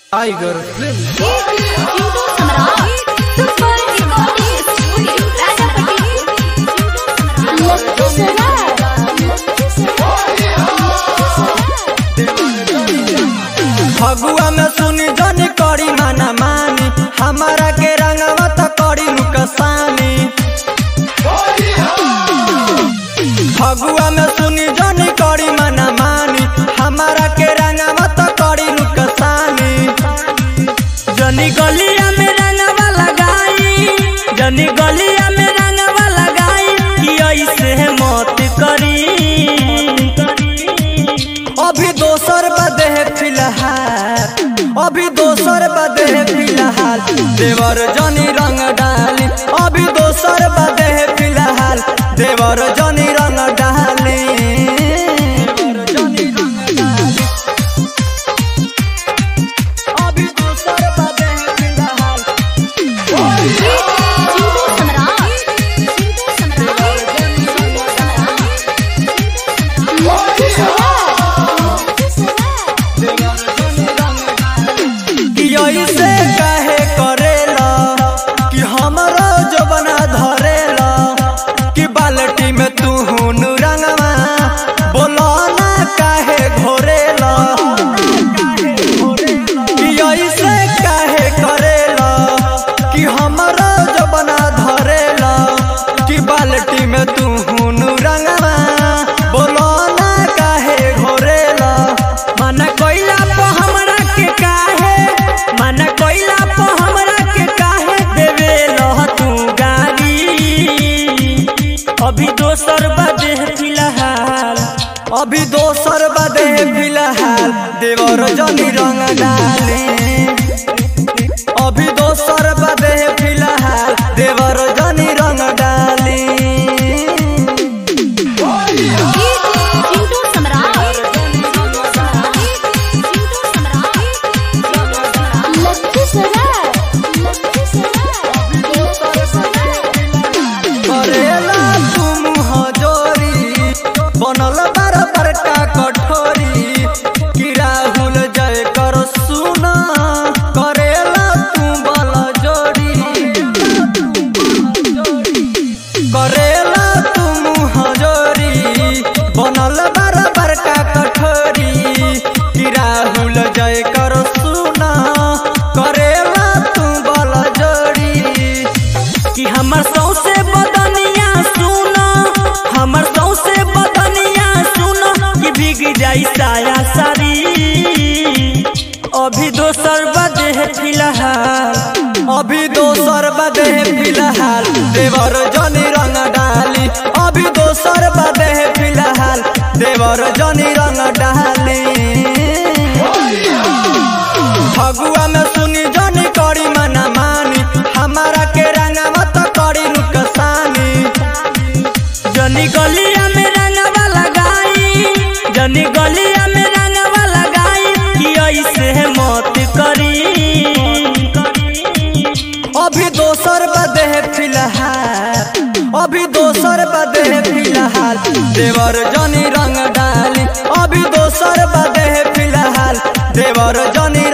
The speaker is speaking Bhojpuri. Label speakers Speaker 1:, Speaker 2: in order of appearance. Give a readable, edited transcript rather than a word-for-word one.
Speaker 1: टाइगर फगुआ में सुनी जनी करी माना मानी हमारा के रंगवा त करी नुकसानी। फगुआ में सुनी जनी करी माना मानी हमारा के रंगवा त करी नुकसानी। जनी गलिया में रंगवा लगाई जनी गलिया में रंगवा लगाई कि ऐसे मत करी। अभी दोसर बदे है फिलहाल अभी दोसर बदे है फिलहाल देवर जनी रंग डाली। अभी दोसर बदे है फिलहाल देवर जनी रंग डाली। अभी दोसर बदे है फिलहाल ऐसे काहे करेला कि हमरा जो बना धरेला कि बाल्टी में तू हुनु रंगवा बोलो ना काहे घोरेला। कि ऐसे काहे करेला कि हमरा जो बना धरेला कि बाल्टी में तू हुनु रंगवा बोलो ना काहे घोरेला। मना कोइला पे हमरा के काहे मना कोइला पे हमरा के काहे देवे लह तू गाली। अभी दोसर बदे फिलहाल अभी दोसर बदे फिलहाल देवर जनी रंग डाले। अभी दोसर बदे फिलहाल देवर जनी रंग डाले। करेला तुम हजोरी बनल बराबर का कठोरी कि राहुल जय कर सुना करेला तू बल जोड़ी। करेला तुम हजोरी बनल बराबर का कठोरी कि राहुल जय कर सुना करेला तू बल जोड़ी। कि हमर सौसे बदनिया सुनो हमर सौसे बदनिया सुनो कि भीग जाई साया सारी। अभी दोसर बदे है फिलहाल अभी दोसर बदे है फिलहाल देवर जनी रंग डाली। अभी दोसर बदे है फिलहाल देवर जनी रंग डाली। फगुआ में सुनी जनी करी मना मानी हमारा के रंगवा त करी नुकसानी। जनी गलिया में रंगवा लगाई जनी गलिया में रंगवा लगाई कि ऐसे मत करी। अभी दोसर बदे है फिलहाल अभी दोसर बदे है फिलहाल देवर जनी रंग डाली। अभी दोसर बदे है फिलहाल देवर जनी